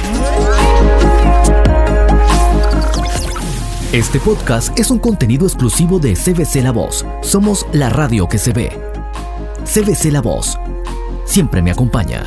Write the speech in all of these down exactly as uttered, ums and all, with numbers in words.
Este podcast es un contenido exclusivo de C B C La Voz. Somos la radio que se ve. C B C La Voz. Siempre me acompaña.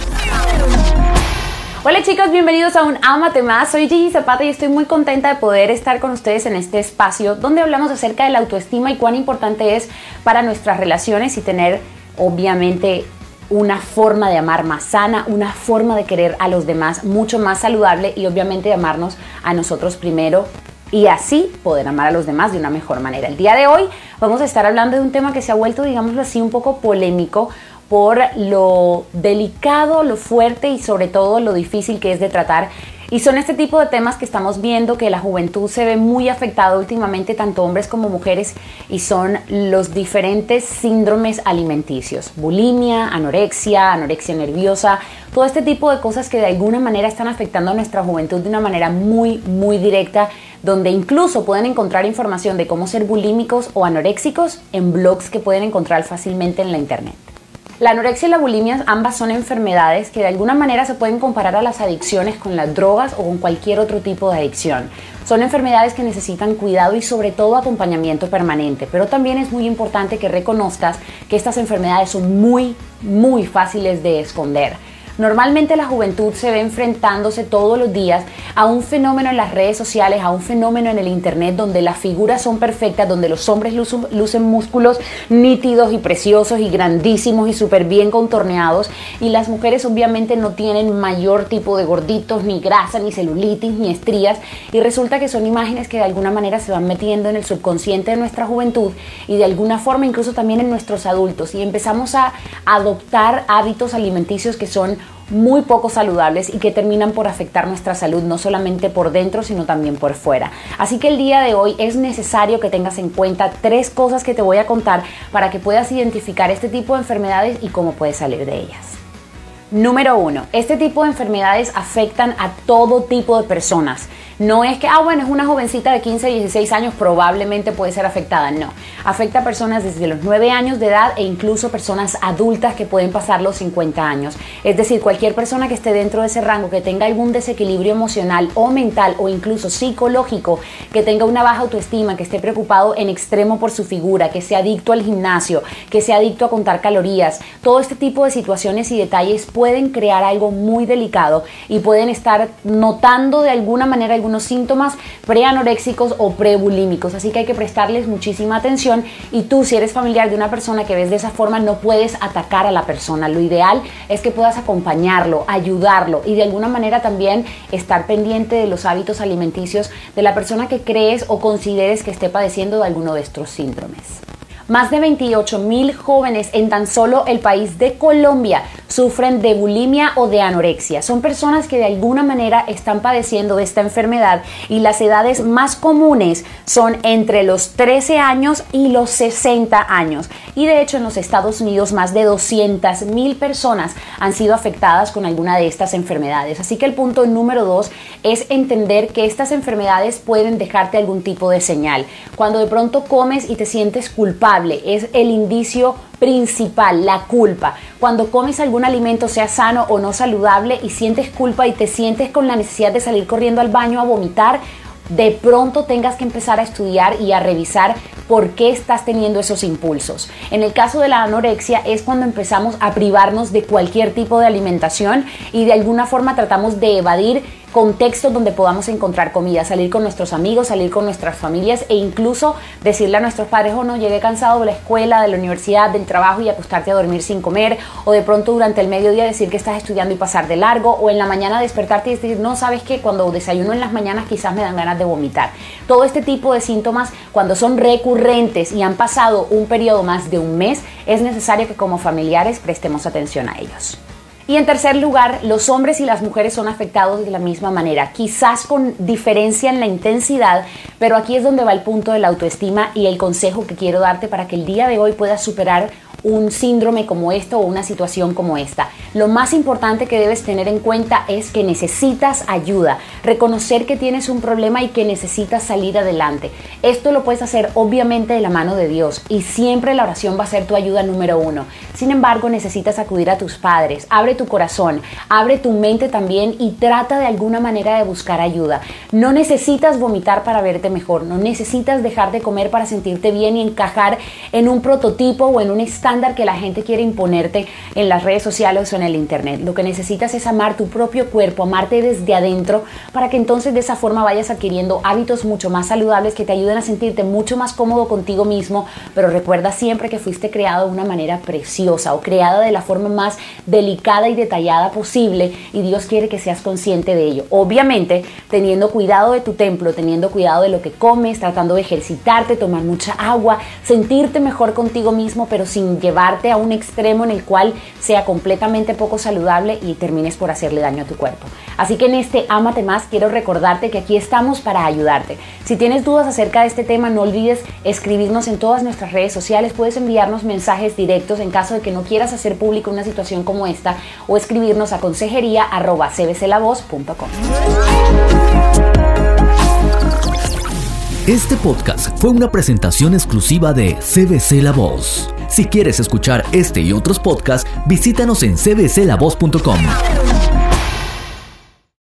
Hola chicos, bienvenidos a un Ámate Más. Soy Gigi Zapata y estoy muy contenta de poder estar con ustedes en este espacio donde hablamos acerca de la autoestima y cuán importante es para nuestras relaciones y tener, obviamente, una forma de amar más sana, una forma de querer a los demás mucho más saludable y obviamente de amarnos a nosotros primero y así poder amar a los demás de una mejor manera. El día de hoy vamos a estar hablando de un tema que se ha vuelto, digámoslo así, un poco polémico por lo delicado, lo fuerte y sobre todo lo difícil que es de tratar. Y son este tipo de temas que estamos viendo que la juventud se ve muy afectada últimamente, tanto hombres como mujeres, y son los diferentes síndromes alimenticios. Bulimia, anorexia, anorexia nerviosa, todo este tipo de cosas que de alguna manera están afectando a nuestra juventud de una manera muy, muy directa, donde incluso pueden encontrar información de cómo ser bulímicos o anoréxicos en blogs que pueden encontrar fácilmente en la internet. La anorexia y la bulimia ambas son enfermedades que de alguna manera se pueden comparar a las adicciones con las drogas o con cualquier otro tipo de adicción. Son enfermedades que necesitan cuidado y sobre todo acompañamiento permanente, pero también es muy importante que reconozcas que estas enfermedades son muy, muy fáciles de esconder. Normalmente la juventud se ve enfrentándose todos los días a un fenómeno en las redes sociales, a un fenómeno en el internet donde las figuras son perfectas, donde los hombres lucen, lucen músculos nítidos y preciosos y grandísimos y súper bien contorneados, y las mujeres obviamente no tienen mayor tipo de gorditos, ni grasa, ni celulitis, ni estrías, y resulta que son imágenes que de alguna manera se van metiendo en el subconsciente de nuestra juventud y de alguna forma incluso también en nuestros adultos, y empezamos a adoptar hábitos alimenticios que son muy poco saludables y que terminan por afectar nuestra salud, no solamente por dentro, sino también por fuera. Así que el día de hoy es necesario que tengas en cuenta tres cosas que te voy a contar para que puedas identificar este tipo de enfermedades y cómo puedes salir de ellas. Número uno, este tipo de enfermedades afectan a todo tipo de personas. No es que, ah, bueno, es una jovencita de quince, dieciséis años, probablemente puede ser afectada. No, afecta a personas desde los nueve años de edad e incluso personas adultas que pueden pasar los cincuenta años. Es decir, cualquier persona que esté dentro de ese rango, que tenga algún desequilibrio emocional o mental o incluso psicológico, que tenga una baja autoestima, que esté preocupado en extremo por su figura, que sea adicto al gimnasio, que sea adicto a contar calorías, todo este tipo de situaciones y detalles pueden crear algo muy delicado y pueden estar notando de alguna manera algunos síntomas preanoréxicos o prebulímicos, así que hay que prestarles muchísima atención. Y tú, si eres familiar de una persona que ves de esa forma, no puedes atacar a la persona. Lo ideal es que puedas acompañarlo, ayudarlo y de alguna manera también estar pendiente de los hábitos alimenticios de la persona que crees o consideres que esté padeciendo de alguno de estos síndromes. Más de veintiocho mil jóvenes en tan solo el país de Colombia sufren de bulimia o de anorexia. Son personas que de alguna manera están padeciendo de esta enfermedad y las edades más comunes son entre los trece años y los sesenta años. Y de hecho en los Estados Unidos más de doscientas mil personas han sido afectadas con alguna de estas enfermedades. Así que el punto número dos es entender que estas enfermedades pueden dejarte algún tipo de señal. Cuando de pronto comes y te sientes culpable, es el indicio principal, la culpa. Cuando comes algún alimento, sea sano o no saludable, y sientes culpa y te sientes con la necesidad de salir corriendo al baño a vomitar, de pronto tengas que empezar a estudiar y a revisar por qué estás teniendo esos impulsos. En el caso de la anorexia es cuando empezamos a privarnos de cualquier tipo de alimentación y de alguna forma tratamos de evadir contextos donde podamos encontrar comida, salir con nuestros amigos, salir con nuestras familias e incluso decirle a nuestros padres, oh no, llegué cansado de la escuela, de la universidad, del trabajo, y acostarte a dormir sin comer, o de pronto durante el mediodía decir que estás estudiando y pasar de largo, o en la mañana despertarte y decir, no, sabes que cuando desayuno en las mañanas quizás me dan ganas de vomitar. Todo este tipo de síntomas, cuando son recurrentes y han pasado un periodo más de un mes, es necesario que como familiares prestemos atención a ellos. Y en tercer lugar, los hombres y las mujeres son afectados de la misma manera, quizás con diferencia en la intensidad, pero aquí es donde va el punto de la autoestima y el consejo que quiero darte para que el día de hoy puedas superar un síndrome como esto o una situación como esta. Lo más importante que debes tener en cuenta es que necesitas ayuda, reconocer que tienes un problema y que necesitas salir adelante. Esto lo puedes hacer obviamente de la mano de Dios y siempre la oración va a ser tu ayuda número uno. Sin embargo, necesitas acudir a tus padres, abre tu corazón, abre tu mente también y trata de alguna manera de buscar ayuda. No necesitas vomitar para verte mejor, no necesitas dejar de comer para sentirte bien y encajar en un prototipo o en un estándar que la gente quiere imponerte en las redes sociales o en el internet. Lo que necesitas es amar tu propio cuerpo, amarte desde adentro, para que entonces de esa forma vayas adquiriendo hábitos mucho más saludables que te ayuden a sentirte mucho más cómodo contigo mismo. Pero recuerda siempre que fuiste creado de una manera preciosa o creada de la forma más delicada y detallada posible, y Dios quiere que seas consciente de ello. Obviamente teniendo cuidado de tu templo, teniendo cuidado de lo que comes, tratando de ejercitarte, tomar mucha agua, sentirte mejor contigo mismo, pero sin llevarte a un extremo en el cual sea completamente poco saludable y termines por hacerle daño a tu cuerpo. Así que en este Ámate Más quiero recordarte que aquí estamos para ayudarte. Si tienes dudas acerca de este tema, no olvides escribirnos en todas nuestras redes sociales. Puedes enviarnos mensajes directos en caso de que no quieras hacer pública una situación como esta, o escribirnos a consejería arroba c b c la voz punto com. Este podcast fue una presentación exclusiva de C B C La Voz. Si quieres escuchar este y otros podcasts, visítanos en c b c la voz punto com.